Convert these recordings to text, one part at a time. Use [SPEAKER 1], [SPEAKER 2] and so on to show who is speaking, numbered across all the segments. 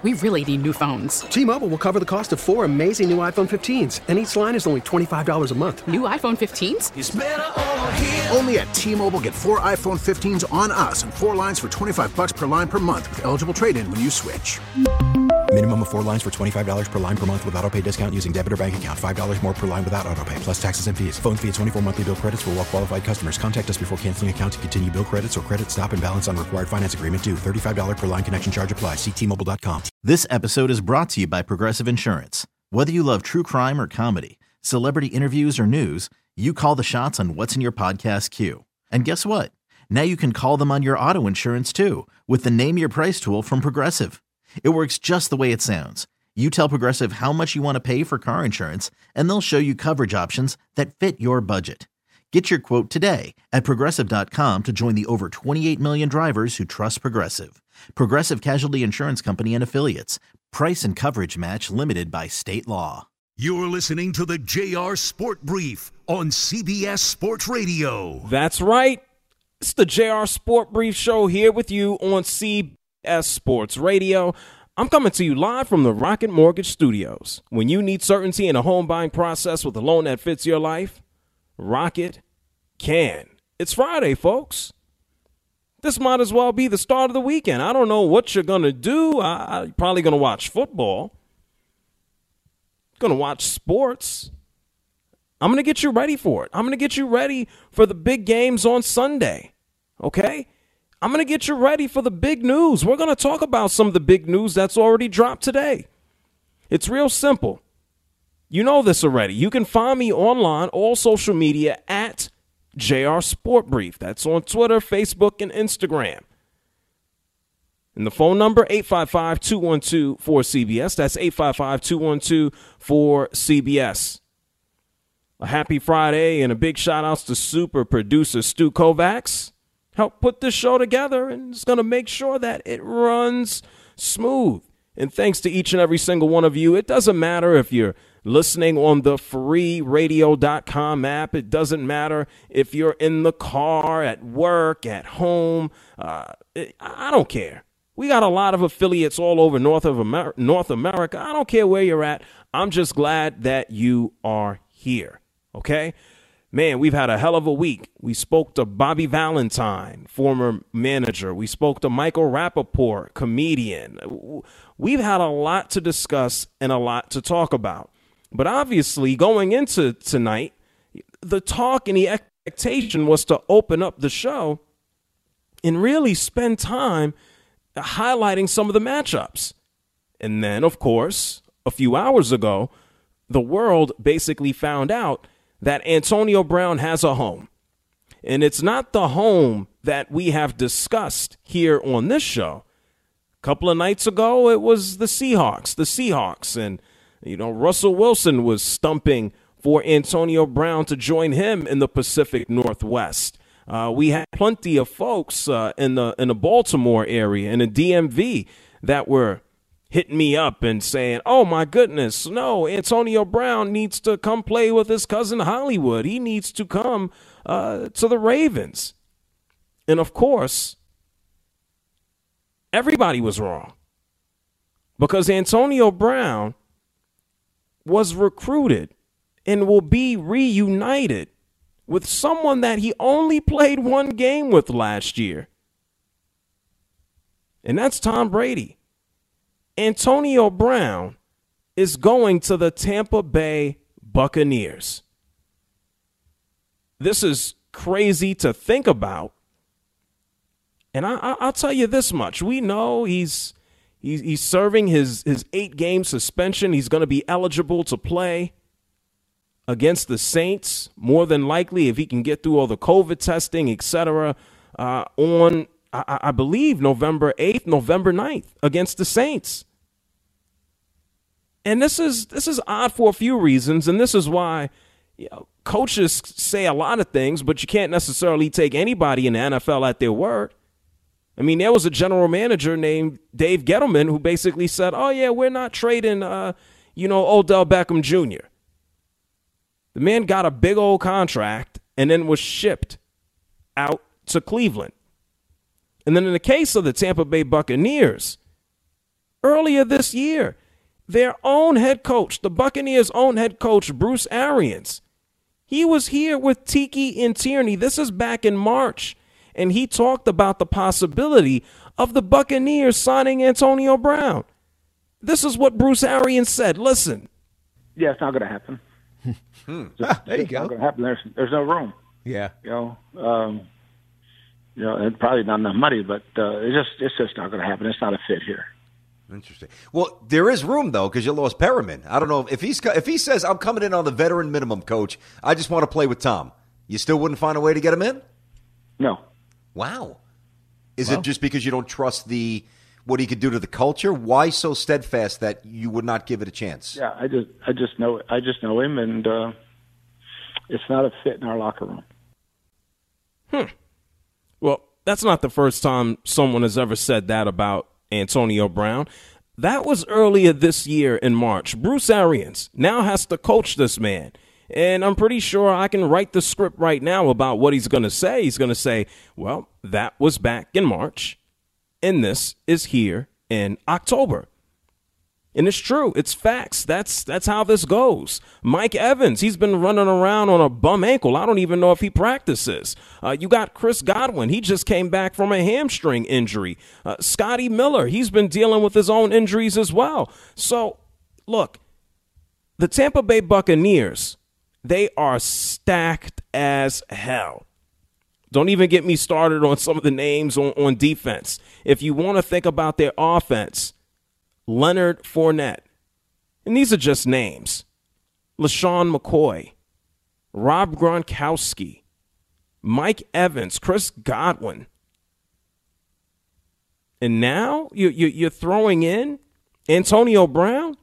[SPEAKER 1] We really need new phones.
[SPEAKER 2] T-Mobile will cover the cost of 4 amazing new iPhone 15s, and each line is only $25 a month.
[SPEAKER 1] New iPhone 15s?
[SPEAKER 3] It's better over here.
[SPEAKER 4] Only at T-Mobile, get 4 iPhone 15s on us and 4 lines for $25 per line per month with eligible trade-in when you switch.
[SPEAKER 5] Minimum of 4 lines for $25 per line per month with autopay discount using debit or bank account. $5 more per line without autopay, plus taxes and fees. Phone fee at 24 monthly bill credits for well-qualified customers. Contact us before canceling account to continue bill credits or credit stop and balance on required finance agreement due. $35 per line connection charge applies. See T-Mobile.com.
[SPEAKER 6] This episode is brought to you by Progressive Insurance. Whether you love true crime or comedy, celebrity interviews or news, you call the shots on what's in your podcast queue. And guess what? Now you can call them on your auto insurance too with the Name Your Price tool from Progressive. It works just the way it sounds. You tell Progressive how much you want to pay for car insurance, and they'll show you coverage options that fit your budget. Get your quote today at Progressive.com to join the over 28 million drivers who trust Progressive. Progressive Casualty Insurance Company and Affiliates. Price and coverage match limited by state law.
[SPEAKER 7] You're listening to the JR Sport Brief on CBS Sports Radio.
[SPEAKER 8] That's right. It's the JR Sport Brief show here with you on CBS Sports Radio. I'm coming to you live from the Rocket Mortgage Studios. When you need certainty in a home buying process with a loan that fits your life, Rocket can. It's Friday, folks. This might as well be the start of the weekend. I don't know what you're going to do. I'm probably going to watch football. Going to watch sports. I'm going to get you ready for it. I'm going to get you ready for the big games on Sunday. Okay? I'm going to get you ready for the big news. We're going to talk about some of the big news that's already dropped today. It's real simple. You know this already. You can find me online, all social media, at JR Sport Brief. That's on Twitter, Facebook, and Instagram. And the phone number, 855-212-4CBS. That's 855-212-4CBS. A happy Friday and a big shout-outs to super producer Stu Kovacs. Help put this show together, and it's going to make sure that it runs smooth. And thanks to each and every single one of you. It doesn't matter if you're listening on the freeradio.com app. It doesn't matter if you're in the car, at work, at home. I don't care. We got a lot of affiliates all over North America. I don't care where you're at. I'm just glad that you are here. Okay? Man, we've had a hell of a week. We spoke to Bobby Valentine, former manager. We spoke to Michael Rappaport, comedian. We've had a lot to discuss and a lot to talk about. But obviously, going into tonight, the talk and the expectation was to open up the show and really spend time highlighting some of the matchups. And then, of course, a few hours ago, the world basically found out that Antonio Brown has a home. And it's not the home that we have discussed here on this show. A couple of nights ago, it was the Seahawks. And, you know, Russell Wilson was stumping for Antonio Brown to join him in the Pacific Northwest. We had plenty of folks in the Baltimore area, in the DMV, that were hitting me up and saying, oh, my goodness, no, Antonio Brown needs to come play with his cousin Hollywood. He needs to come to the Ravens. And, of course, everybody was wrong because Antonio Brown was recruited and will be reunited with someone that he only played one game with last year. And that's Tom Brady. Antonio Brown is going to the Tampa Bay Buccaneers. This is crazy to think about. And I'll tell you this much. We know he's serving his 8-game suspension. He's going to be eligible to play against the Saints, more than likely, if he can get through all the COVID testing, etc., on, I believe, November 8th, November 9th, against the Saints. And this is odd for a few reasons, and this is why coaches say a lot of things, but you can't necessarily take anybody in the NFL at their word. I mean, there was a general manager named Dave Gettleman who basically said, oh, yeah, we're not trading, Odell Beckham Jr. The man got a big old contract and then was shipped out to Cleveland. And then in the case of the Tampa Bay Buccaneers, earlier this year. Their own head coach, the Buccaneers' own head coach, Bruce Arians, he was here with Tiki and Tierney. This is back in March, and he talked about the possibility of the Buccaneers signing Antonio Brown. This is what Bruce Arians said. Listen.
[SPEAKER 3] Yeah, it's not going to happen.
[SPEAKER 9] There you go.
[SPEAKER 3] Not going to happen. There's no room.
[SPEAKER 9] Yeah.
[SPEAKER 3] And probably not enough money, but it's just not going to happen. It's not a fit here.
[SPEAKER 9] Interesting. Well, there is room, though, because you lost Perriman. I don't know if he says, I'm coming in on the veteran minimum, coach, I just want to play with Tom. You still wouldn't find a way to get him in?
[SPEAKER 3] No.
[SPEAKER 9] Wow. Is it just because you don't trust what he could do to the culture? Why so steadfast that you would not give it a chance?
[SPEAKER 3] Yeah, I just know him, and it's not a fit in our locker room.
[SPEAKER 8] Well, that's not the first time someone has ever said that about Antonio Brown. That was earlier this year in March. Bruce Arians now has to coach this man. And I'm pretty sure I can write the script right now about what he's going to say. He's going to say, well, that was back in March, and this is here in October. And it's true. It's facts. That's how this goes. Mike Evans, he's been running around on a bum ankle. I don't even know if he practices. You got Chris Godwin. He just came back from a hamstring injury. Scotty Miller, he's been dealing with his own injuries as well. So, look, the Tampa Bay Buccaneers, they are stacked as hell. Don't even get me started on some of the names on defense. If you want to think about their offense, Leonard Fournette, and these are just names, LaShawn McCoy, Rob Gronkowski, Mike Evans, Chris Godwin. And now you're throwing in Antonio Brown?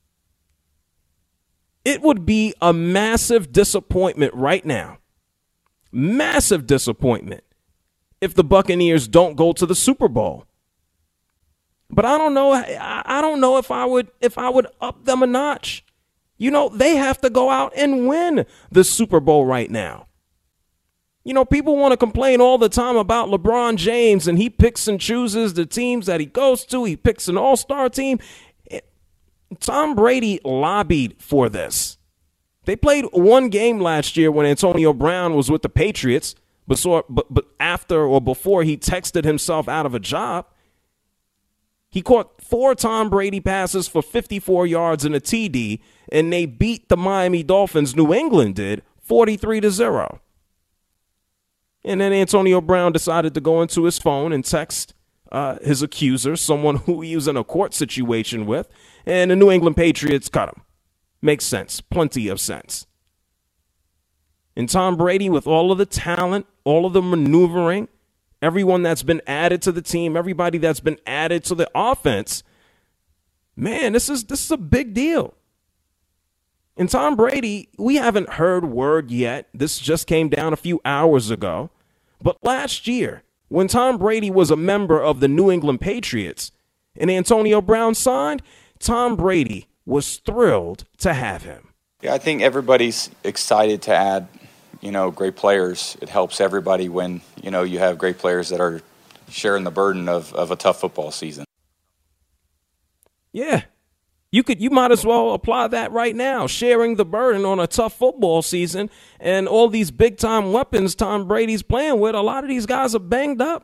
[SPEAKER 8] It would be a massive disappointment right now, massive disappointment, if the Buccaneers don't go to the Super Bowl. But I don't know. I don't know if I would up them a notch. They have to go out and win the Super Bowl right now. People want to complain all the time about LeBron James, and he picks and chooses the teams that he goes to. He picks an all-star team. Tom Brady lobbied for this. They played one game last year when Antonio Brown was with the Patriots, but after or before he texted himself out of a job. He caught 4 Tom Brady passes for 54 yards and a TD, and they beat the Miami Dolphins, New England did, 43-0. And then Antonio Brown decided to go into his phone and text his accuser, someone who he was in a court situation with, and the New England Patriots cut him. Makes sense. Plenty of sense. And Tom Brady, with all of the talent, all of the maneuvering, everyone that's been added to the team, everybody that's been added to the offense, man, this is a big deal. And Tom Brady, we haven't heard word yet. This just came down a few hours ago. But last year, when Tom Brady was a member of the New England Patriots and Antonio Brown signed, Tom Brady was thrilled to have him.
[SPEAKER 10] Yeah, I think everybody's excited to add great players. It helps everybody when, you have great players that are sharing the burden of a tough football season.
[SPEAKER 8] Yeah. You might as well apply that right now, sharing the burden on a tough football season and all these big-time weapons Tom Brady's playing with. A lot of these guys are banged up.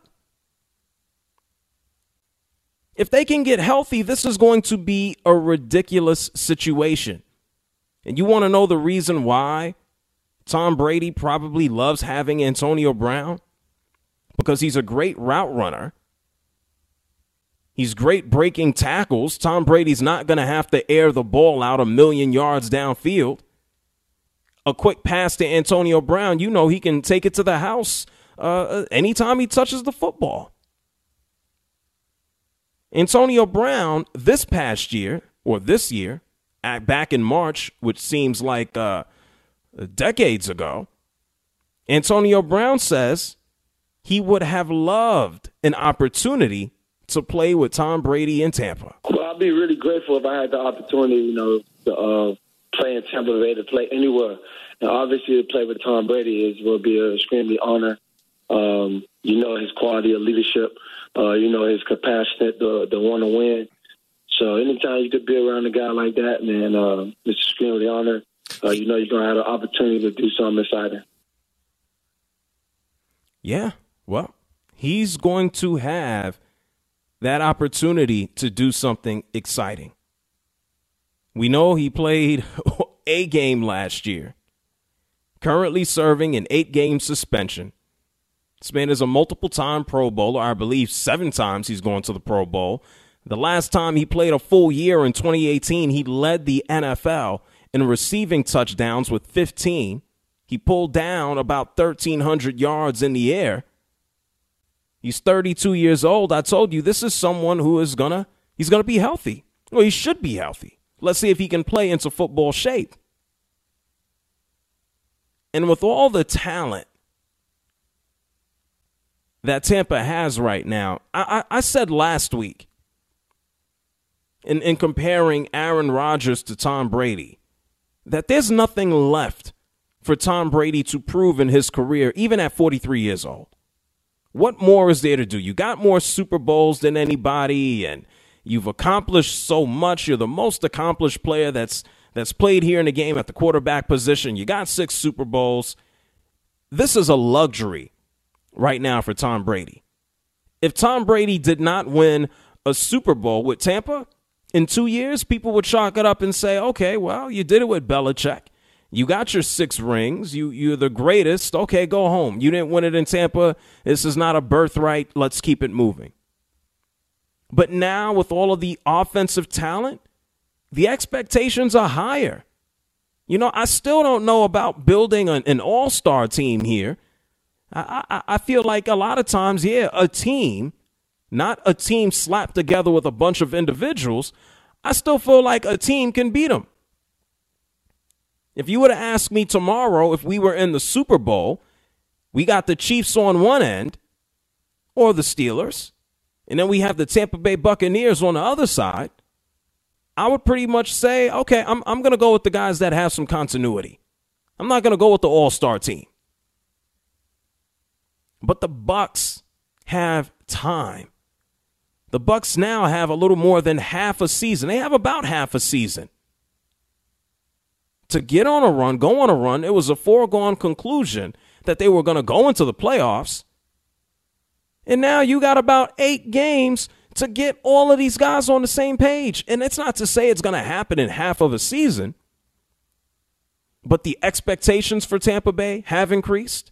[SPEAKER 8] If they can get healthy, this is going to be a ridiculous situation. And you want to know the reason why Tom Brady probably loves having Antonio Brown? Because he's a great route runner. He's great breaking tackles. Tom Brady's not going to have to air the ball out 1,000,000 yards downfield. A quick pass to Antonio Brown, he can take it to the house anytime he touches the football. Antonio Brown, this past year, or this year, back in March, which seems like decades ago, Antonio Brown says he would have loved an opportunity to play with Tom Brady in Tampa.
[SPEAKER 11] Well, I'd be really grateful if I had the opportunity, to play in Tampa Bay, to play anywhere. And obviously to play with Tom Brady will be an extremely honor. His quality of leadership, his capacity to want to win. So anytime you could be around a guy like that, man, it's extremely honor. You know you're going to have an opportunity to do something exciting.
[SPEAKER 8] Yeah, well, he's going to have that opportunity to do something exciting. We know he played a game last year, currently serving an 8-game suspension. This man is a multiple-time Pro Bowler. I believe 7 times he's gone to the Pro Bowl. The last time he played a full year in 2018, he led the NFL in receiving touchdowns with 15. He pulled down about 1,300 yards in the air. He's 32 years old. I told you, this is someone who is he's gonna be healthy. Well, he should be healthy. Let's see if he can play into football shape. And with all the talent that Tampa has right now, I said last week, in comparing Aaron Rodgers to Tom Brady, that there's nothing left for Tom Brady to prove in his career, even at 43 years old. What more is there to do? You got more Super Bowls than anybody, and you've accomplished so much. You're the most accomplished player that's played here in the game at the quarterback position. You got 6 Super Bowls. This is a luxury right now for Tom Brady. If Tom Brady did not win a Super Bowl with Tampa in 2 years, people would chalk it up and say, okay, well, you did it with Belichick. You got your 6 rings. You're the greatest. Okay, go home. You didn't win it in Tampa. This is not a birthright. Let's keep it moving. But now with all of the offensive talent, the expectations are higher. You know, I still don't know about building an all-star team here. I feel like a lot of times, a team, not a team slapped together with a bunch of individuals. I still feel like a team can beat them. If you were to ask me tomorrow if we were in the Super Bowl, we got the Chiefs on one end or the Steelers, and then we have the Tampa Bay Buccaneers on the other side, I would pretty much say, okay, I'm going to go with the guys that have some continuity. I'm not going to go with the all-star team. But the Bucs have time. The Bucs now have a little more than half a season. They have about half a season to get on a run, go on a run. It was a foregone conclusion that they were going to go into the playoffs. And now you got about 8 games to get all of these guys on the same page. And it's not to say it's going to happen in half of a season, but the expectations for Tampa Bay have increased.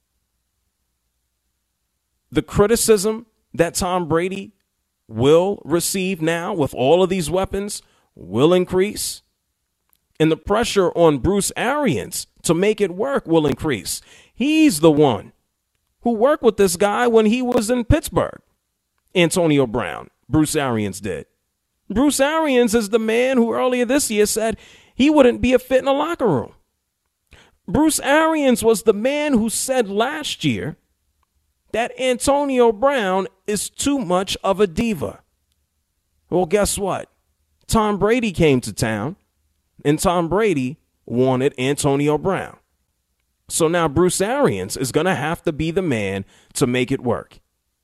[SPEAKER 8] The criticism that Tom Brady will receive now with all of these weapons will increase. And the pressure on Bruce Arians to make it work will increase. He's the one who worked with this guy when he was in Pittsburgh, Antonio Brown. Bruce Arians did. Bruce Arians is the man who earlier this year said he wouldn't be a fit in a locker room. Bruce Arians was the man who said last year that Antonio Brown is too much of a diva. Well, guess what? Tom Brady came to town, and Tom Brady wanted Antonio Brown. So now Bruce Arians is going to have to be the man to make it work.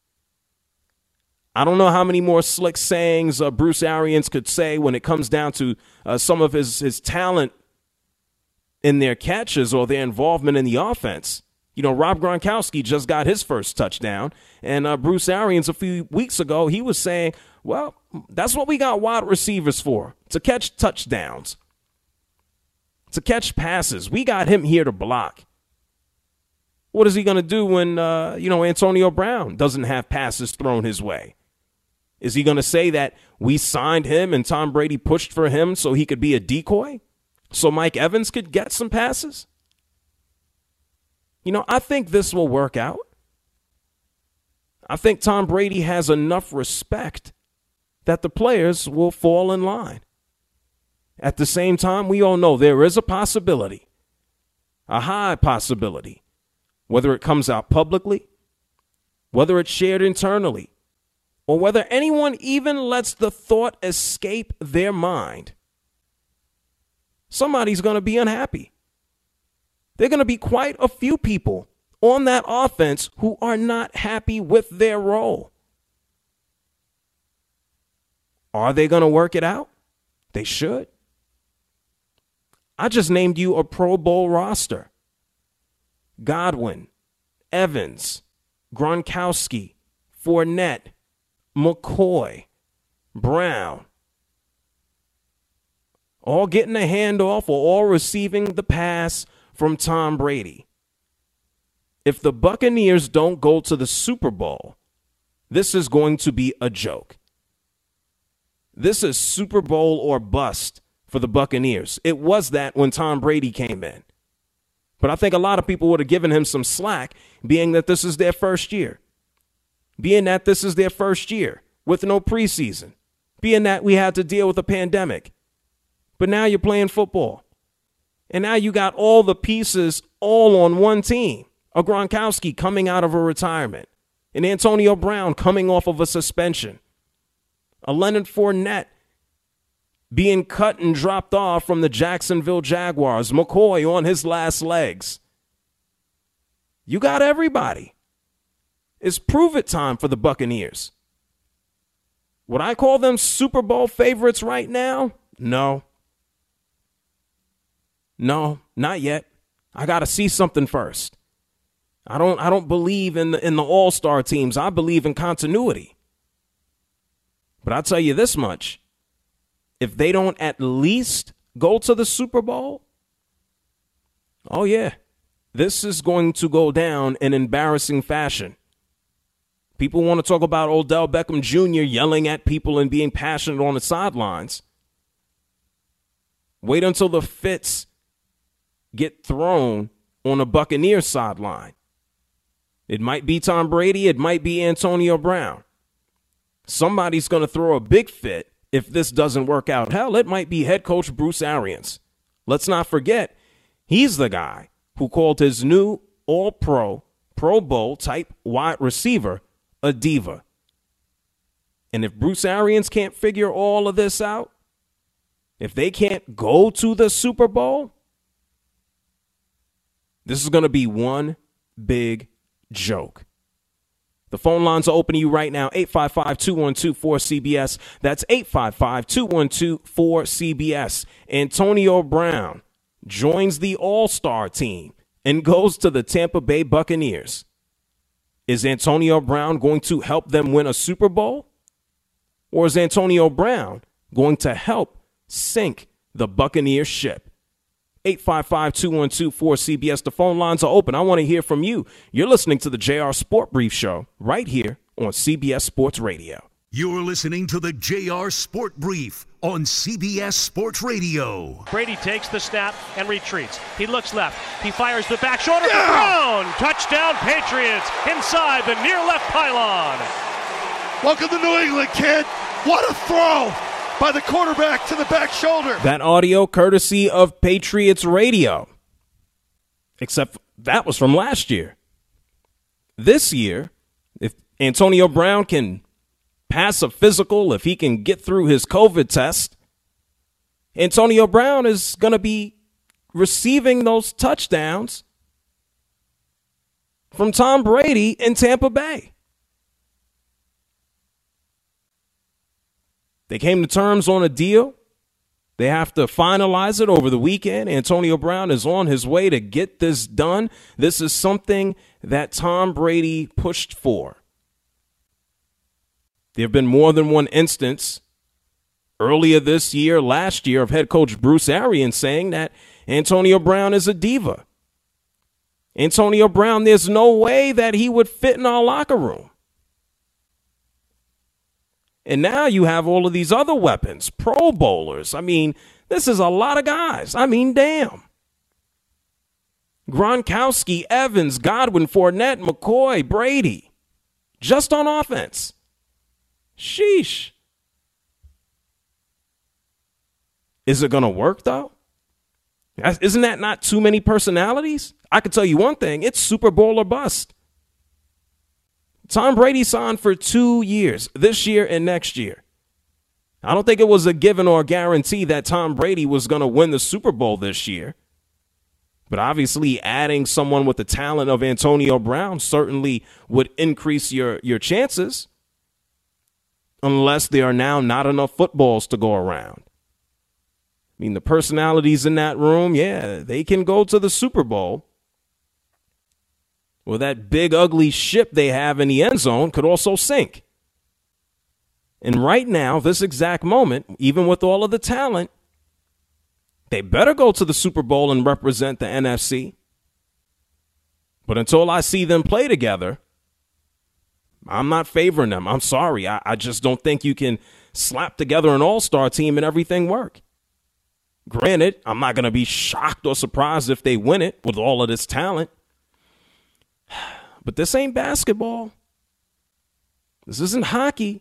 [SPEAKER 8] I don't know how many more slick sayings Bruce Arians could say when it comes down to some of his talent in their catches or their involvement in the offense. You know, Rob Gronkowski just got his first touchdown, and Bruce Arians a few weeks ago, he was saying, well, that's what we got wide receivers for, to catch touchdowns, to catch passes. We got him here to block. What is he going to do when, Antonio Brown doesn't have passes thrown his way? Is he going to say that we signed him and Tom Brady pushed for him so he could be a decoy, so Mike Evans could get some passes? You know, I think this will work out. I think Tom Brady has enough respect that the players will fall in line. At the same time, we all know there is a possibility, a high possibility, whether it comes out publicly, whether it's shared internally, or whether anyone even lets the thought escape their mind. Somebody's going to be unhappy. There are going to be quite a few people on that offense who are not happy with their role. Are they going to work it out? They should. I just named you a Pro Bowl roster. Godwin, Evans, Gronkowski, Fournette, McCoy, Brown. All getting a handoff or all receiving the pass from Tom Brady. If the Buccaneers don't go to the Super Bowl, this is going to be a joke. This is Super Bowl or bust for the Buccaneers. It was that when Tom Brady came in. But I think a lot of people would have given him some slack, being that this is their first year. Being that this is their first year with no preseason. Being that we had to deal with a pandemic. But now you're playing football. And now you got all the pieces all on one team. A Gronkowski coming out of a retirement. An Antonio Brown coming off of a suspension. A Leonard Fournette being cut and dropped off from the Jacksonville Jaguars. McCoy on his last legs. You got everybody. It's prove-it time for the Buccaneers. Would I call them Super Bowl favorites right now? No. No, not yet. I got to see something first. I don't believe in the all-star teams. I believe in continuity. But I'll tell you this much. If they don't at least go to the Super Bowl, oh yeah, this is going to go down in embarrassing fashion. People want to talk about Odell Beckham Jr. yelling at people and being passionate on the sidelines. Wait until the fits get thrown on a Buccaneers sideline. It might be Tom Brady. It might be Antonio Brown. Somebody's going to throw a big fit if this doesn't work out. Hell, it might be head coach Bruce Arians. Let's not forget, he's the guy who called his new all-pro, Pro Bowl type wide receiver a diva. And if Bruce Arians can't figure all of this out, if they can't go to the Super Bowl, this is going to be one big joke. The phone lines are open to you right now, 855-212-4CBS. That's 855-212-4CBS. Antonio Brown joins the All-Star team and goes to the Tampa Bay Buccaneers. Is Antonio Brown going to help them win a Super Bowl? Or is Antonio Brown going to help sink the Buccaneers ship? 855-212-4CBS. The phone lines are open. I want to hear from you. You're listening to the JR Sport Brief Show right here on CBS Sports Radio.
[SPEAKER 7] You're listening to the JR Sport Brief on CBS Sports Radio.
[SPEAKER 12] Brady takes the snap and retreats. He looks left. He fires the back shoulder for Brown. Touchdown Patriots inside the near left pylon.
[SPEAKER 13] Welcome to New England, kid. What a throw by the quarterback to the back shoulder.
[SPEAKER 8] That audio courtesy of Patriots Radio. Except that was from last year. This year, if Antonio Brown can pass a physical, if he can get through his COVID test, Antonio Brown is going to be receiving those touchdowns from Tom Brady in Tampa Bay. They came to terms on a deal. They have to finalize it over the weekend. Antonio Brown is on his way to get this done. This is something that Tom Brady pushed for. There have been more than one instance earlier this year, last year, of head coach Bruce Arians saying that Antonio Brown is a diva. Antonio Brown, there's no way that he would fit in our locker room. And now you have all of these other weapons, Pro Bowlers. I mean, this is a lot of guys. I mean, damn. Gronkowski, Evans, Godwin, Fournette, McCoy, Brady. Just on offense. Sheesh. Is it going to work, though? Isn't that not too many personalities? I can tell you one thing. It's Super Bowl or bust. Tom Brady signed for 2 years, this year and next year. I don't think it was a given or a guarantee that Tom Brady was going to win the Super Bowl this year. But obviously adding someone with the talent of Antonio Brown certainly would increase your chances. unless there are now not enough footballs to go around. I mean, the personalities in that room, yeah, they can go to the Super Bowl. Well, that big, ugly ship they have in the end zone could also sink. And right now, this exact moment, even with all of the talent, they better go to the Super Bowl and represent the NFC. But until I see them play together, I'm not favoring them. I'm sorry. I just don't think you can slap together an all-star team and everything work. Granted, I'm not going to be shocked or surprised if they win it with all of this talent. But this ain't basketball. This isn't hockey.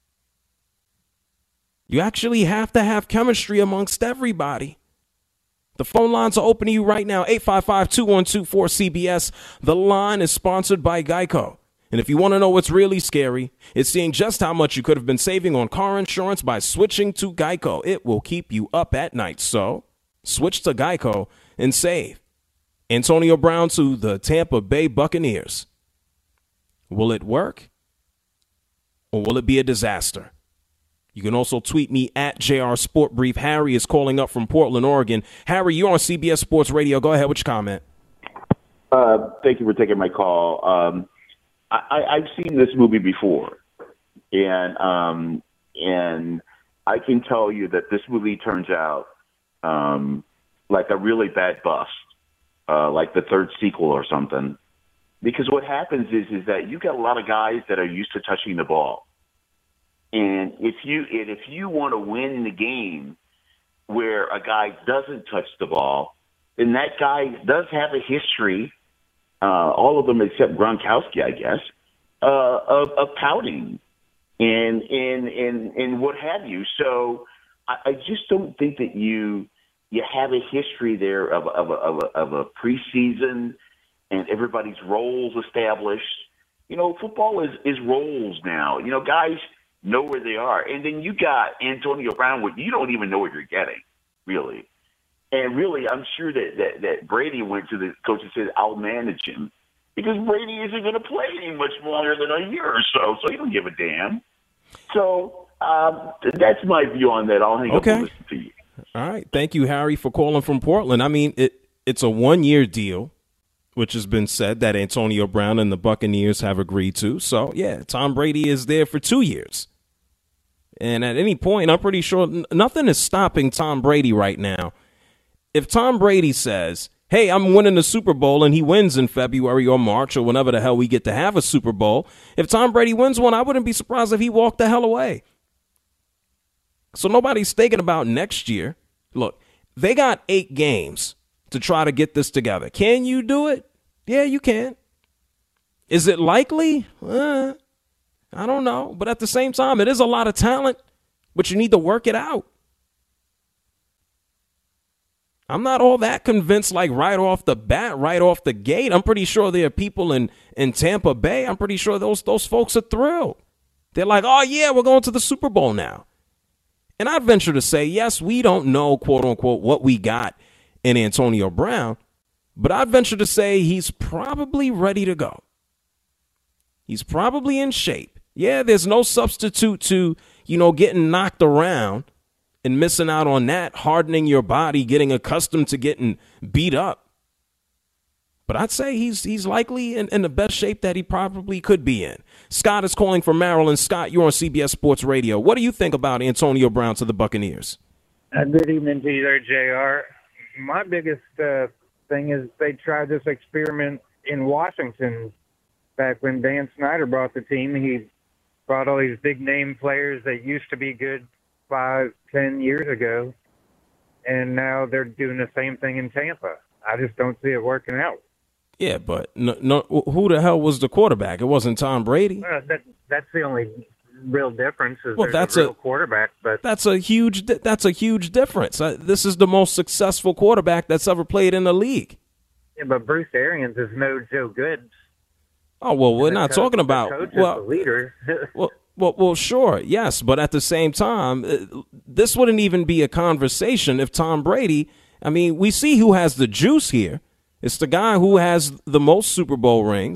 [SPEAKER 8] You actually have to have chemistry amongst everybody. The phone lines are open to you right now, 855-212-4CBS. The line is sponsored by Geico. And if you want to know what's really scary, it's seeing just how much you could have been saving on car insurance by switching to Geico. It will keep you up at night. So switch to Geico and save. Antonio Brown to the Tampa Bay Buccaneers. Will it work? Or will it be a disaster? You can also tweet me at JR Sport Brief. Harry is calling up from Portland, Oregon. Harry, you're on CBS Sports Radio. Go ahead with your comment.
[SPEAKER 14] Thank you for taking my call. I've seen this movie before, and I can tell you that this movie turns out like a really bad bust, like the third sequel or something. Because what happens is that you got a lot of guys that are used to touching the ball, and if you want to win the game where a guy doesn't touch the ball, then that guy does have a history. All of them except Gronkowski, I guess, of pouting and what have you. So I just don't think that you have a history there of a preseason and everybody's roles established. You know, football is roles now. You know, guys know where they are, and then you got Antonio Brown, where you don't even know what you're getting, really. And really, I'm sure that Brady went to the coach and said, I'll manage him. Because Brady isn't going to play any much longer than a year or so he don't give a damn. So that's my view on that. I'll hang up and listen to you.
[SPEAKER 8] All right. Thank you, Harry, for calling from Portland. I mean, it's a 1-year deal, which has been said that Antonio Brown and the Buccaneers have agreed to. So, yeah, Tom Brady is there for 2 years. And at any point, I'm pretty sure nothing is stopping Tom Brady right now. If Tom Brady says, hey, I'm winning the Super Bowl, and he wins in February or March or whenever the hell we get to have a Super Bowl, if Tom Brady wins one, I wouldn't be surprised if he walked the hell away. So nobody's thinking about next year. Look, they got 8 games to try to get this together. Can you do it? Yeah, you can. Is it likely? I don't know. But at the same time, it is a lot of talent, but you need to work it out. I'm not all that convinced, like right off the bat, right off the gate. I'm pretty sure there are people in Tampa Bay. I'm pretty sure those folks are thrilled. They're like, oh, yeah, we're going to the Super Bowl now. And I'd venture to say, yes, we don't know, quote unquote, what we got in Antonio Brown, but I'd venture to say he's probably ready to go. He's probably in shape. Yeah, there's no substitute to, getting knocked around and missing out on that, hardening your body, getting accustomed to getting beat up. But I'd say he's likely in the best shape that he probably could be in. Scott is calling from Maryland. Scott, you're on CBS Sports Radio. What do you think about Antonio Brown to the Buccaneers?
[SPEAKER 15] Good evening to you there, JR. My biggest thing is they tried this experiment in Washington back when Dan Snyder brought the team. He brought all these big-name players that used to be good 5-10 years ago, and now they're doing the same thing in Tampa. I just don't see it working out.
[SPEAKER 8] Yeah, but no, who the hell was the quarterback? It wasn't Tom Brady.
[SPEAKER 15] That's the only real difference.
[SPEAKER 8] That's
[SPEAKER 15] a real quarterback, but
[SPEAKER 8] that's a huge difference. This is the most successful quarterback that's ever played in the league.
[SPEAKER 15] Yeah, but Bruce Arians is no Joe Goods.
[SPEAKER 8] Oh well, we're not talking about
[SPEAKER 15] the leader.
[SPEAKER 8] Well, sure, yes, but at the same time, this wouldn't even be a conversation if Tom Brady. I mean, we see who has the juice here. It's the guy who has the most Super Bowl rings.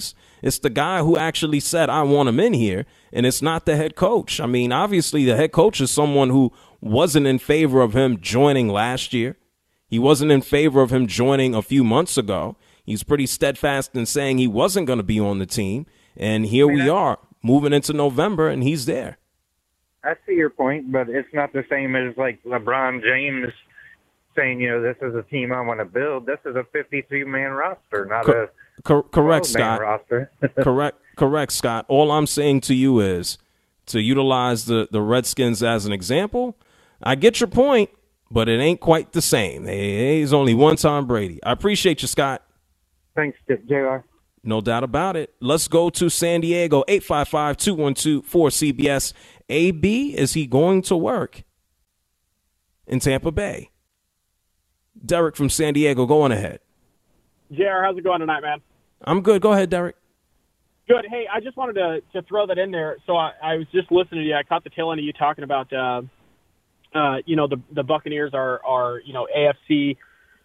[SPEAKER 8] It's the guy who actually said, I want him in here, and it's not the head coach. I mean, obviously, the head coach is someone who wasn't in favor of him joining last year. He wasn't in favor of him joining a few months ago. He's pretty steadfast in saying he wasn't going to be on the team. And here we are moving into November, and he's there.
[SPEAKER 15] I see your point, but it's not the same as like LeBron James saying, this is a team I want to build. This is a 52-man roster, not a
[SPEAKER 8] correct, Scott.
[SPEAKER 15] roster.
[SPEAKER 8] Correct, Scott. All I'm saying to you is to utilize the Redskins as an example. I get your point, but it ain't quite the same. There's only one Tom Brady. I appreciate you, Scott.
[SPEAKER 15] Thanks, JR.
[SPEAKER 8] No doubt about it. Let's go to San Diego, 855-212-4CBS. AB, is he going to work in Tampa Bay? Derek from San Diego, go on ahead.
[SPEAKER 16] JR, how's it going tonight, man?
[SPEAKER 8] I'm good. Go ahead, Derek.
[SPEAKER 16] Good. Hey, I just wanted to throw that in there. So I was just listening to you. I caught the tail end of you talking about, the Buccaneers are NFC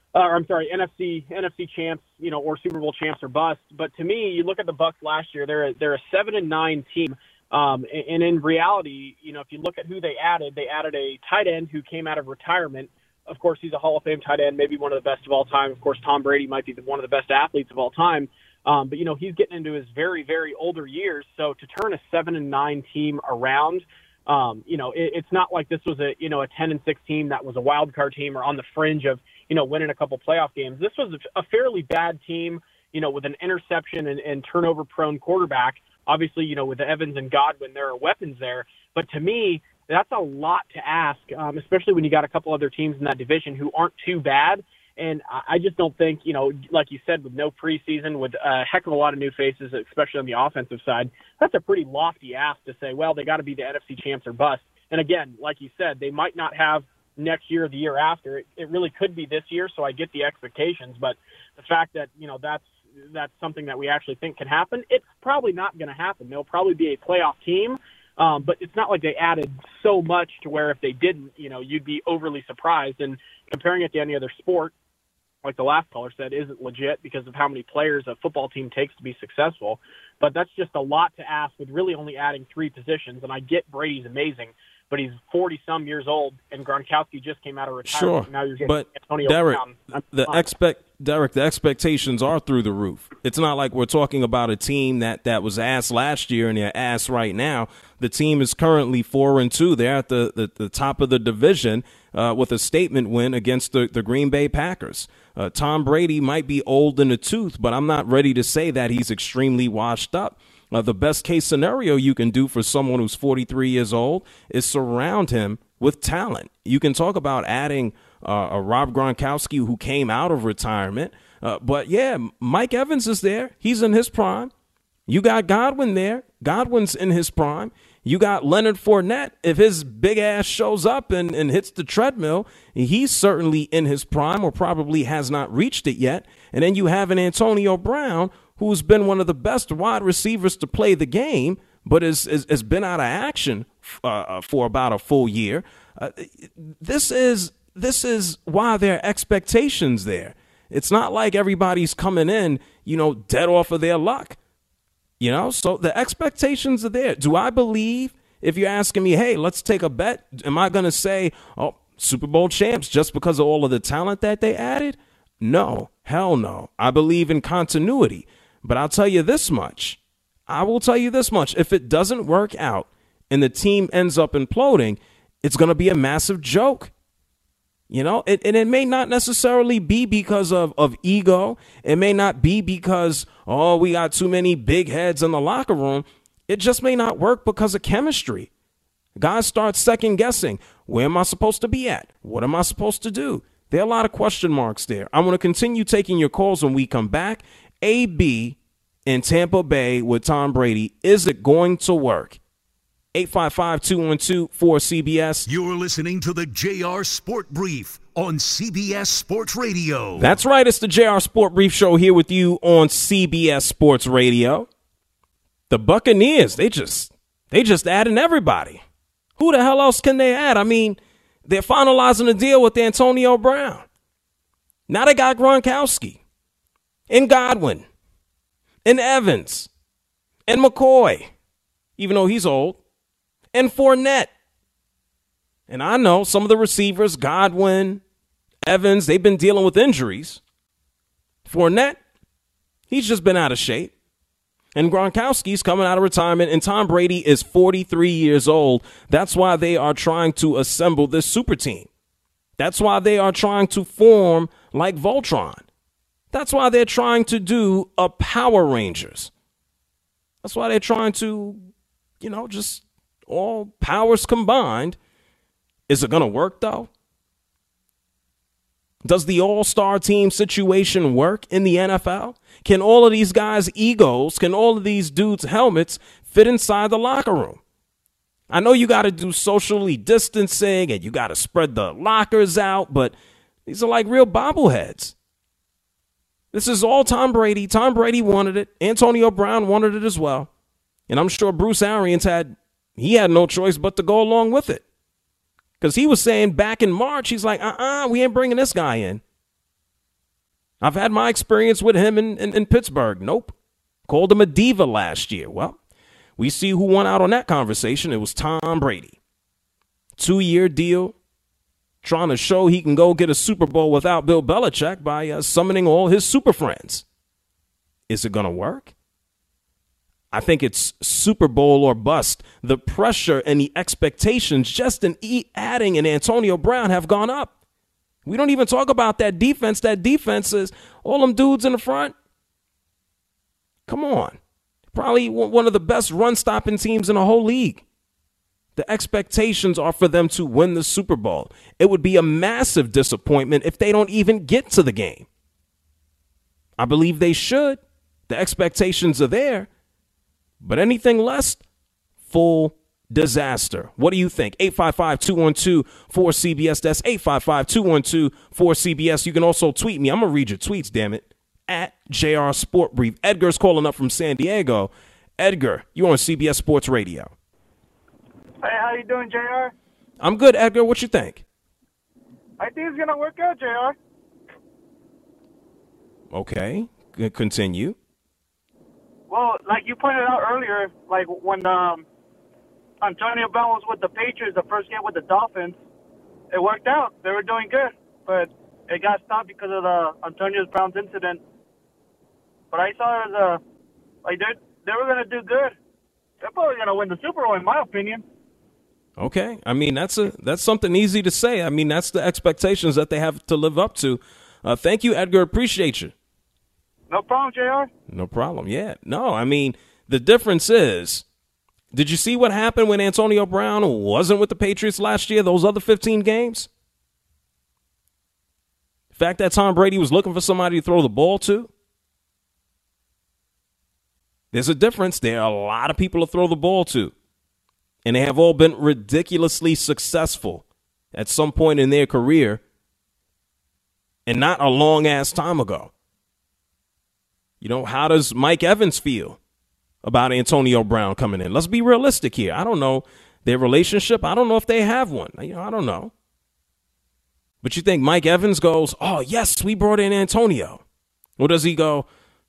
[SPEAKER 16] champs, or Super Bowl champs or bust. But to me, you look at the Bucs last year; they're a 7-9 team. And in reality, if you look at who they added a tight end who came out of retirement. Of course, he's a Hall of Fame tight end, maybe one of the best of all time. Of course, Tom Brady might be one of the best athletes of all time. But he's getting into his very, very older years. So to turn a 7-9 team around, it's not like this was a 10-6 team that was a wild card team or on the fringe of, winning a couple playoff games. This was a fairly bad team, with an interception and turnover prone quarterback. Obviously, with Evans and Godwin, there are weapons there. But to me, that's a lot to ask, especially when you got a couple other teams in that division who aren't too bad. And I just don't think, like you said, with no preseason, with a heck of a lot of new faces, especially on the offensive side, that's a pretty lofty ask to say, well, they got to be the NFC champs or bust. And again, like you said, they might not have next year or the year after. It really could be this year, so I get the expectations. But the fact that, that's something that we actually think can happen, it's probably not going to happen. They'll probably be a playoff team. But it's not like they added so much to where if they didn't, you'd be overly surprised. And comparing it to any other sport, like the last caller said, isn't legit because of how many players a football team takes to be successful. But that's just a lot to ask with really only adding 3 positions. And I get Brady's amazing, but he's 40-some years old, and Gronkowski just came out of retirement.
[SPEAKER 8] Sure,
[SPEAKER 16] now you're getting
[SPEAKER 8] but
[SPEAKER 16] Antonio
[SPEAKER 8] Derek,
[SPEAKER 16] Brown.
[SPEAKER 8] Derek, the expectations are through the roof. It's not like we're talking about a team that was ass last year and they're ass right now. The team is currently 4-2. They're at the top of the division with a statement win against the Green Bay Packers. Tom Brady might be old in the tooth, but I'm not ready to say that he's extremely washed up. The best case scenario you can do for someone who's 43 years old is surround him with talent. You can talk about adding a Rob Gronkowski who came out of retirement. But, yeah, Mike Evans is there. He's in his prime. You got Godwin there. Godwin's in his prime. You got Leonard Fournette. If his big ass shows up and hits the treadmill, he's certainly in his prime or probably has not reached it yet. And then you have an Antonio Brown who's been one of the best wide receivers to play the game, but has been out of action for about a full year. This is why there are expectations there. It's not like everybody's coming in, dead off of their luck. So the expectations are there. Do I believe, if you're asking me, hey, let's take a bet, am I going to say, oh, Super Bowl champs just because of all of the talent that they added? No, hell no. I believe in continuity. But I'll tell you this much. If it doesn't work out and the team ends up imploding, it's going to be a massive joke. And it may not necessarily be because of ego. It may not be because, we got too many big heads in the locker room. It just may not work because of chemistry. Guys start second guessing. Where am I supposed to be at? What am I supposed to do? There are a lot of question marks there. I want to continue taking your calls when we come back. AB in Tampa Bay with Tom Brady. Is it going to work? 855-212-4CBS.
[SPEAKER 7] You're listening to the JR Sport Brief on CBS Sports Radio.
[SPEAKER 8] That's right. It's the JR Sport Brief Show here with you on CBS Sports Radio. The Buccaneers, they just adding everybody. Who the hell else can they add? I mean, they're finalizing a deal with Antonio Brown. Now they got Gronkowski and Godwin and Evans and McCoy, even though he's old, and Fournette. And I know some of the receivers, Godwin, Evans, they've been dealing with injuries. Fournette, he's just been out of shape. And Gronkowski's coming out of retirement, and Tom Brady is 43 years old. That's why they are trying to assemble this super team. That's why they are trying to form like Voltron. That's why they're trying to do a Power Rangers. That's why they're trying to, just all powers combined. Is it going to work, though? Does the all-star team situation work in the NFL? Can all of these guys' egos, can all of these dudes' helmets fit inside the locker room? I know you got to do socially distancing and you got to spread the lockers out, but these are like real bobbleheads. This is all Tom Brady. Tom Brady wanted it. Antonio Brown wanted it as well. And I'm sure Bruce Arians had no choice but to go along with it. Because he was saying back in March, he's like, we ain't bringing this guy in. I've had my experience with him in Pittsburgh. Nope. Called him a diva last year. Well, we see who won out on that conversation. It was Tom Brady. 2-year deal. Trying to show he can go get a Super Bowl without Bill Belichick by summoning all his super friends. Is it going to work? I think it's Super Bowl or bust. The pressure and the expectations just in adding an Antonio Brown have gone up. We don't even talk about that defense. That defense is all them dudes in the front. Come on. Probably one of the best run-stopping teams in the whole league. The expectations are for them to win the Super Bowl. It would be a massive disappointment if they don't even get to the game. I believe they should. The expectations are there. But anything less, full disaster. What do you think? 855-212-4CBS. That's 855-212-4CBS. You can also tweet me. I'm going to read your tweets, damn it, at JR Sport Brief. Edgar's calling up from San Diego. Edgar, you're on CBS Sports Radio.
[SPEAKER 17] Hey, how you doing, JR?
[SPEAKER 8] I'm good, Edgar. What you think?
[SPEAKER 17] I think it's going to work out, JR.
[SPEAKER 8] Okay. Continue.
[SPEAKER 17] Well, like you pointed out earlier, like when Antonio Brown was with the Patriots, the first game with the Dolphins, it worked out. They were doing good, but it got stopped because of the Antonio Brown's incident. But I saw it as they were going to do good. They're probably going to win the Super Bowl, in my opinion.
[SPEAKER 8] Okay. I mean, that's something easy to say. I mean, that's the expectations that they have to live up to. Thank you, Edgar. Appreciate you.
[SPEAKER 17] No problem, JR.
[SPEAKER 8] No problem. Yeah. No, I mean, the difference is, did you see what happened when Antonio Brown wasn't with the Patriots last year, those other 15 games? The fact that Tom Brady was looking for somebody to throw the ball to? There's a difference. There are a lot of people to throw the ball to. And they have all been ridiculously successful at some point in their career and not a long-ass time ago. How does Mike Evans feel about Antonio Brown coming in? Let's be realistic here. I don't know their relationship. I don't know if they have one. I don't know. But you think Mike Evans goes, oh, yes, we brought in Antonio. Or does he go,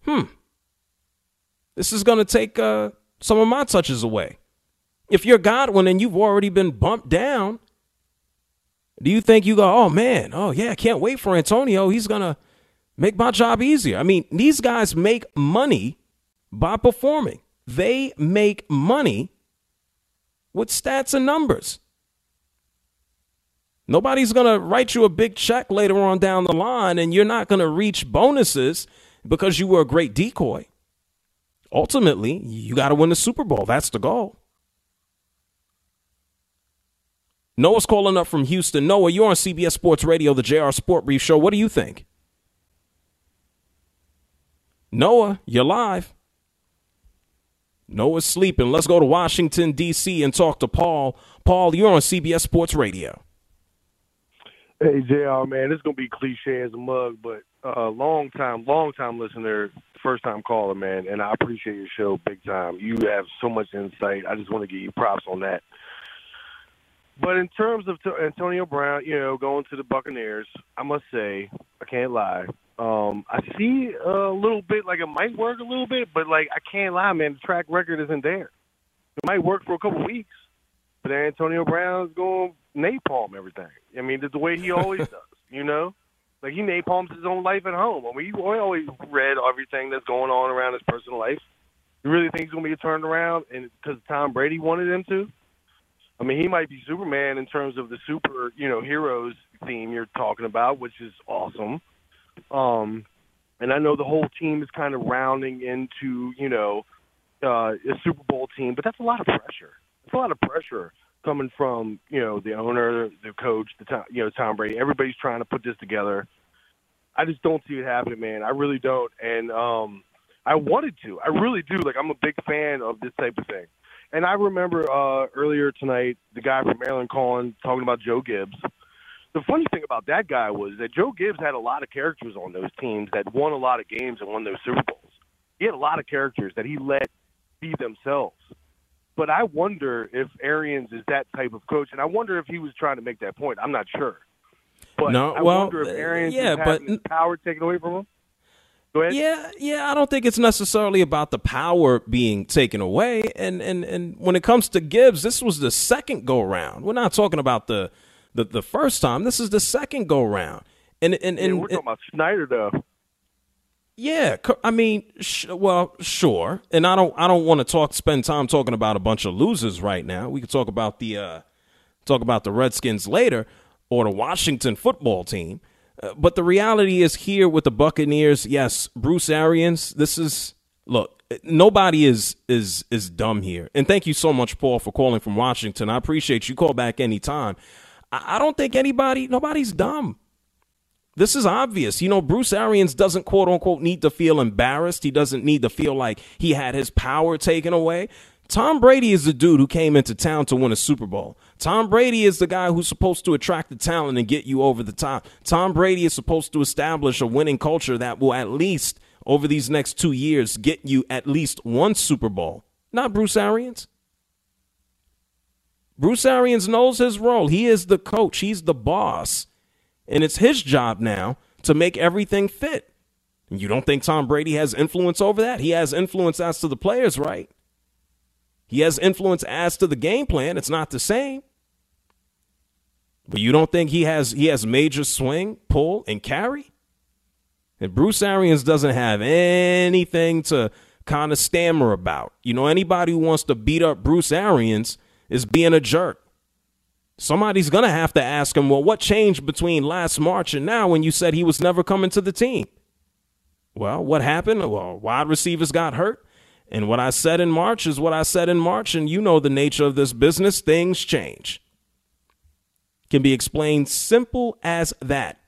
[SPEAKER 8] this is going to take some of my touches away? If you're Godwin and you've already been bumped down, do you think you go, oh, man, oh, yeah, I can't wait for Antonio. He's going to make my job easier. I mean, these guys make money by performing. They make money with stats and numbers. Nobody's going to write you a big check later on down the line, and you're not going to reach bonuses because you were a great decoy. Ultimately, you got to win the Super Bowl. That's the goal. Noah's calling up from Houston. Noah, you're on CBS Sports Radio, the JR Sport Brief Show. What do you think? Noah, you're live. Noah's sleeping. Let's go to Washington, D.C. and talk to Paul. Paul, you're on CBS Sports Radio.
[SPEAKER 18] Hey, JR, man, this is going to be cliche as a mug, but long time listener, first-time caller, man, and I appreciate your show big time. You have so much insight. I just want to give you props on that. But in terms of Antonio Brown, going to the Buccaneers, I must say, I can't lie, I see a little bit like it might work a little bit, but like I can't lie, man, the track record isn't there. It might work for a couple weeks, but then Antonio Brown's going to napalm everything. I mean, that's the way he always does, you know? Like he napalms his own life at home. I mean, we always read everything that's going on around his personal life. You really think he's going to be turned around and because Tom Brady wanted him to? I mean, he might be Superman in terms of the super, heroes theme you're talking about, which is awesome. And I know the whole team is kind of rounding into, a Super Bowl team, but that's a lot of pressure. It's a lot of pressure coming from, the owner, the coach, Tom Brady. Everybody's trying to put this together. I just don't see it happening, man. I really don't. And I wanted to. I really do. Like, I'm a big fan of this type of thing. And I remember earlier tonight, the guy from Maryland calling, talking about Joe Gibbs. The funny thing about that guy was that Joe Gibbs had a lot of characters on those teams that won a lot of games and won those Super Bowls. He had a lot of characters that he let be themselves. But I wonder if Arians is that type of coach, and I wonder if he was trying to make that point. I'm not sure. But I wonder if Arians is having his power taken away from him. Go ahead.
[SPEAKER 8] Yeah, I don't think it's necessarily about the power being taken away. And when it comes to Gibbs, this was the second go-round. We're not talking about the first time. This is the second go-round. And
[SPEAKER 18] we're talking about Snyder, though.
[SPEAKER 8] Yeah, I mean, sure. And I don't want to spend time talking about a bunch of losers right now. We could talk about the Redskins later or the Washington football team. But the reality is here with the Buccaneers, yes, Bruce Arians, nobody is dumb here. And thank you so much, Paul, for calling from Washington. I appreciate you. Call back anytime. I don't think nobody's dumb. This is obvious. Bruce Arians doesn't, quote unquote, need to feel embarrassed. He doesn't need to feel like he had his power taken away. Tom Brady is the dude who came into town to win a Super Bowl. Tom Brady is the guy who's supposed to attract the talent and get you over the top. Tom Brady is supposed to establish a winning culture that will at least, over these next 2 years, get you at least one Super Bowl. Not Bruce Arians. Bruce Arians knows his role. He is the coach. He's the boss. And it's his job now to make everything fit. And you don't think Tom Brady has influence over that? He has influence as to the players, right? He has influence as to the game plan. It's not the same. But you don't think he has major swing, pull, and carry? And Bruce Arians doesn't have anything to kind of stammer about. Anybody who wants to beat up Bruce Arians is being a jerk. Somebody's going to have to ask him, well, what changed between last March and now when you said he was never coming to the team? Well, what happened? Well, wide receivers got hurt. And what I said in March is what I said in March, and you know the nature of this business. Things change. Can be explained simple as that.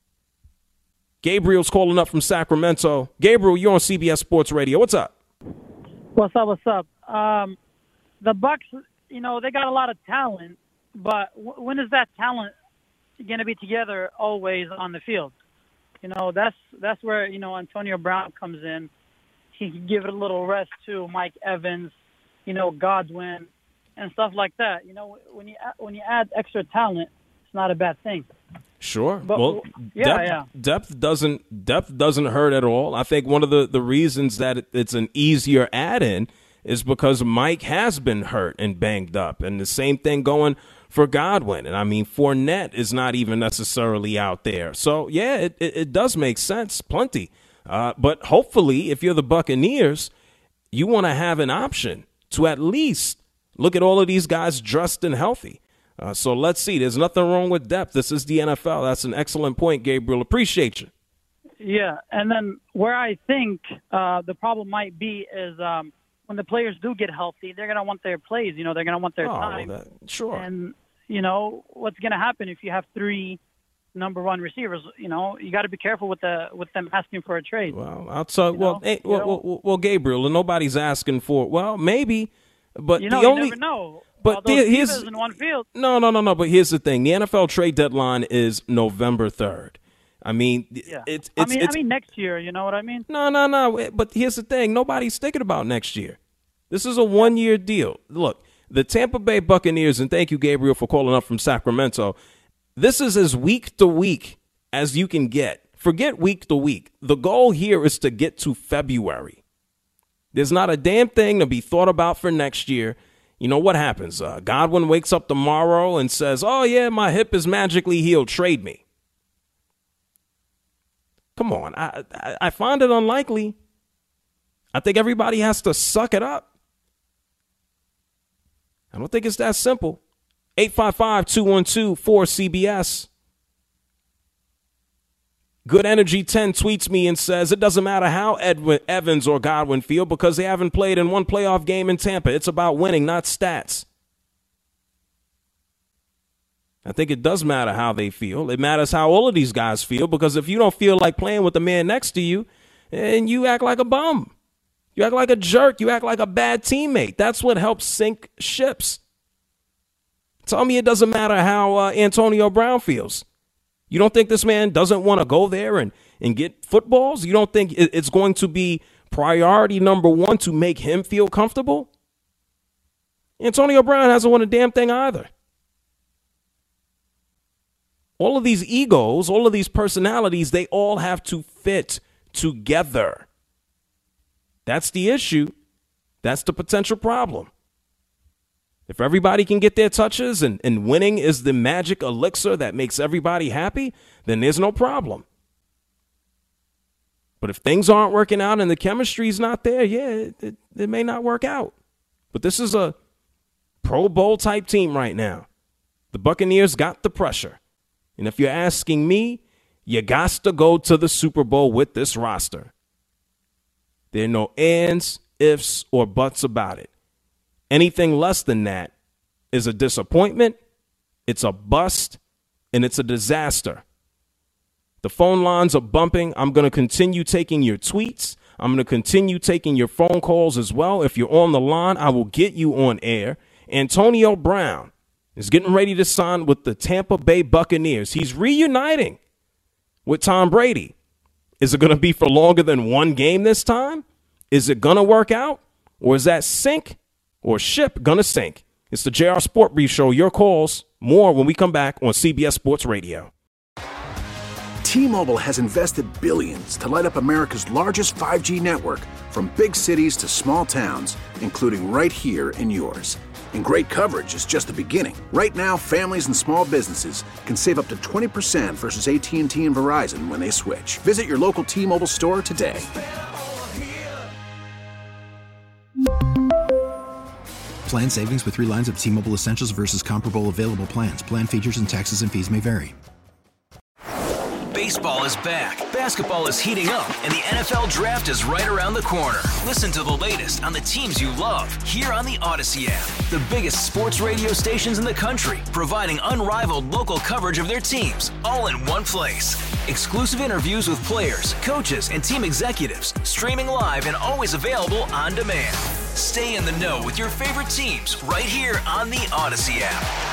[SPEAKER 8] Gabriel's calling up from Sacramento. Gabriel, you're on CBS Sports Radio. What's up?
[SPEAKER 19] What's up? The Bucks, they got a lot of talent, but when is that talent going to be together always on the field? That's where, Antonio Brown comes in. He can give it a little rest to Mike Evans, Godwin, and stuff like that. When you add extra talent, it's not a bad thing.
[SPEAKER 8] Sure.
[SPEAKER 19] But,
[SPEAKER 8] depth doesn't hurt at all. I think one of the reasons that it's an easier add-in is because Mike has been hurt and banged up, and the same thing going for Godwin. And I mean, Fournette is not even necessarily out there. So yeah, it does make sense, plenty. But hopefully, if you're the Buccaneers, you want to have an option to at least look at all of these guys dressed and healthy. So let's see. There's nothing wrong with depth. This is the NFL. That's an excellent point, Gabriel. Appreciate you.
[SPEAKER 19] Yeah, and then where I think the problem might be is when the players do get healthy, they're going to want their plays. They're going to want their time.
[SPEAKER 8] Sure.
[SPEAKER 19] And, what's going to happen if you have three number one receivers? You got to be careful with them asking for a trade.
[SPEAKER 8] Well, I'll tell well, Gabriel, and nobody's asking for. Well, maybe, but
[SPEAKER 19] you
[SPEAKER 8] only
[SPEAKER 19] never know.
[SPEAKER 8] But
[SPEAKER 19] here's in one field.
[SPEAKER 8] No. But here's the thing: the NFL trade deadline is November 3rd. I mean, it's
[SPEAKER 19] next year. You know what I mean?
[SPEAKER 8] No. But here's the thing: nobody's thinking about next year. This is a 1-year deal. Look, the Tampa Bay Buccaneers, and thank you, Gabriel, for calling up from Sacramento. This is as week to week as you can get Forget week to week. The goal here is to get to February. There's not a damn thing to be thought about for next year. You know what happens? Godwin wakes up tomorrow and says, oh, yeah, my hip is magically healed. Trade me. Come on. I find it unlikely. I think everybody has to suck it up. I don't think it's that simple. 855-212-4CBS. Good Energy 10 tweets me and says, it doesn't matter how Evans or Godwin feel because they haven't played in one playoff game in Tampa. It's about winning, not stats. I think it does matter how they feel. It matters how all of these guys feel, because if you don't feel like playing with the man next to you, and you act like a bum, you act like a jerk, you act like a bad teammate. That's what helps sink ships. Tell me it doesn't matter how Antonio Brown feels. You don't think this man doesn't want to go there and get footballs? You don't think it's going to be priority number one to make him feel comfortable? Antonio Brown hasn't won a damn thing either. All of these egos, all of these personalities, they all have to fit together. That's the issue. That's the potential problem. If everybody can get their touches and winning is the magic elixir that makes everybody happy, then there's no problem. But if things aren't working out and the chemistry's not there, yeah, it may not work out. But this is a Pro Bowl type team right now. The Buccaneers got the pressure. And if you're asking me, you got to go to the Super Bowl with this roster. There are no ands, ifs, or buts about it. Anything less than that is a disappointment, it's a bust, and it's a disaster. The phone lines are bumping. I'm going to continue taking your tweets. I'm going to continue taking your phone calls as well. If you're on the line, I will get you on air. Antonio Brown is getting ready to sign with the Tampa Bay Buccaneers. He's reuniting with Tom Brady. Is it going to be for longer than one game this time? Is it going to work out? Or is that sink or ship going to sink? It's the JR Sport Brief Show. Your calls, more when we come back on CBS Sports Radio.
[SPEAKER 4] T-Mobile has invested billions to light up America's largest 5G network, from big cities to small towns, including right here in yours. And great coverage is just the beginning. Right now, families and small businesses can save up to 20% versus AT&T and Verizon when they switch. Visit your local T-Mobile store today.
[SPEAKER 5] Plan savings with 3 lines of T-Mobile Essentials versus comparable available plans. Plan features and taxes and fees may vary.
[SPEAKER 20] Baseball is back, basketball is heating up, and the NFL Draft is right around the corner. Listen to the latest on the teams you love here on the Odyssey app. The biggest sports radio stations in the country, providing unrivaled local coverage of their teams, all in one place. Exclusive interviews with players, coaches, and team executives, streaming live and always available on demand. Stay in the know with your favorite teams right here on the Odyssey app.